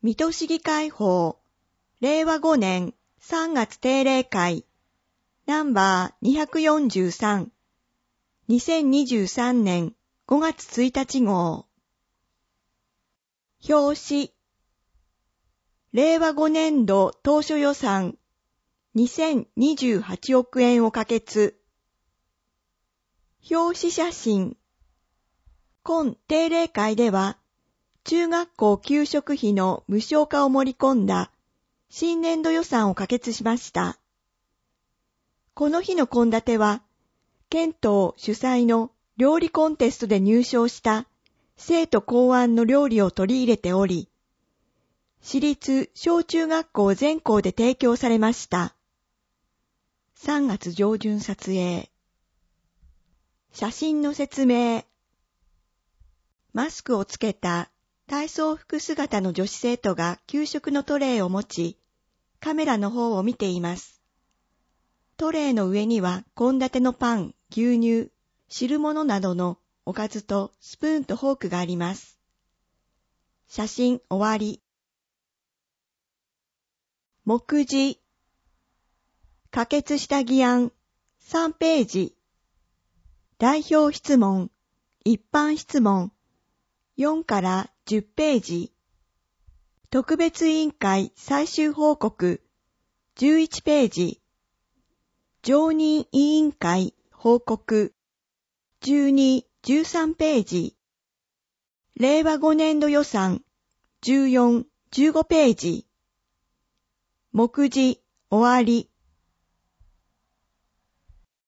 水戸市議会法、令和5年3月定例会、ナンバー243、2023年5月1日号。表紙、令和5年度当初予算2028億円を可決。表紙写真。今定例会では、中学校給食費の無償化を盛り込んだ新年度予算を可決しました。この日の献立は、県党主催の料理コンテストで入賞した生徒考案の料理を取り入れており、私立小中学校全校で提供されました。3月上旬撮影。写真の説明。マスクをつけた体操服姿の女子生徒が給食のトレイを持ち、カメラの方を見ています。トレイの上には献立のパン、牛乳、汁物などのおかずとスプーンとフォークがあります。写真終わり。目次。可決した議案3ページ。代表質問、一般質問4から10ページ。特別委員会最終報告11ページ。常任委員会報告12、13ページ。令和5年度予算14、15ページ。目次終わり。